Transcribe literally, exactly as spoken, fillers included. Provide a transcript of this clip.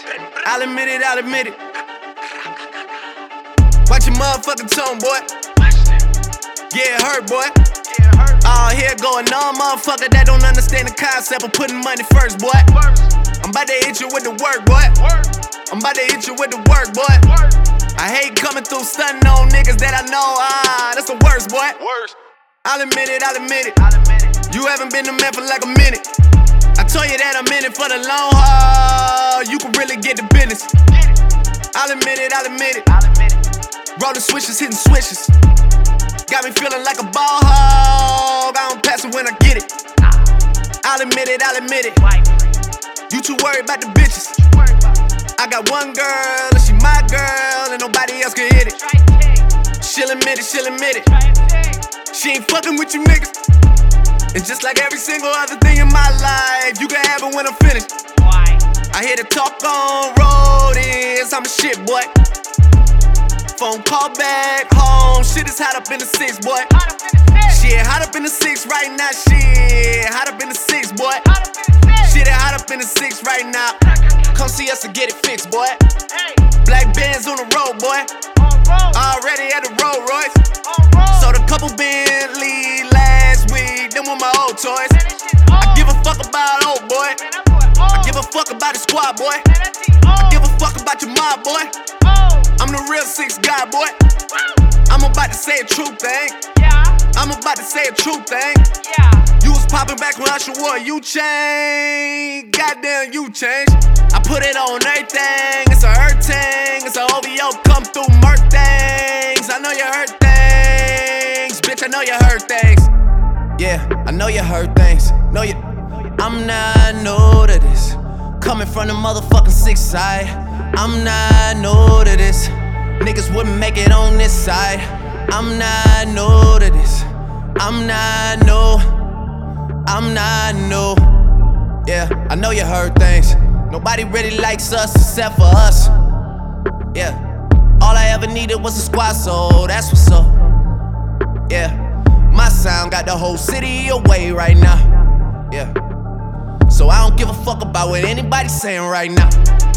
I'll admit it, I'll admit it. Watch your motherfucking tone, boy. Yeah, it hurt, boy. All here going on, motherfucker that don't understand the concept of putting money first, boy. I'm about to hit you with the work, boy. I'm about to hit you with the work, boy. I hate coming through stunting on niggas that I know, ah, that's the worst, boy. I'll admit it, I'll admit it. You haven't been a man for like a minute. I told you that I'm in it for the long haul. You can really get the business. I'll admit it, I'll admit it. Rolling switches, hitting switches. Got me feeling like a ball hog. I don't pass it when I get it. I'll admit it, I'll admit it. You too worried about the bitches. I got one girl and she my girl and nobody else can hit it. She'll admit it, she'll admit it. She ain't fucking with you niggas. And just like every single other thing in my life, you can have it when I'm finished. I hear the talk on road is I'm a shit, boy. Phone call back home, shit is hot up in the six, boy. Shit hot up in the six right now, shit hot up in the six, boy. Shit hot up in the six right now. Come see us to get it fixed, boy. Black bands on the road, boy. Already at the Rolls Royce. Sold a couple Bentley last week, them were my old toys. I give a fuck about old boy. I give a fuck about the squad, boy. I give a fuck about your mob, boy. I'm the real six guy, boy. I'm about to say a true thing. I'm about to say a true thing. You was popping back when I should wore you changed. Goddamn, you changed. I put it on everything. It's a hurt thing. It's a O V O come through murk things. I know you hurt things. Bitch, I know you hurt things. Yeah, I know you hurt things. Know you. I'm not new to this. Coming from the motherfucking six side. I'm not new to this. Niggas wouldn't make it on this side. I'm not new to this. I'm not new. I'm not new. Yeah, I know you heard things. Nobody really likes us except for us. Yeah, all I ever needed was a squad, so that's what's up. Yeah, my sound got the whole city away right now. Yeah, so I don't give a fuck about what anybody's saying right now.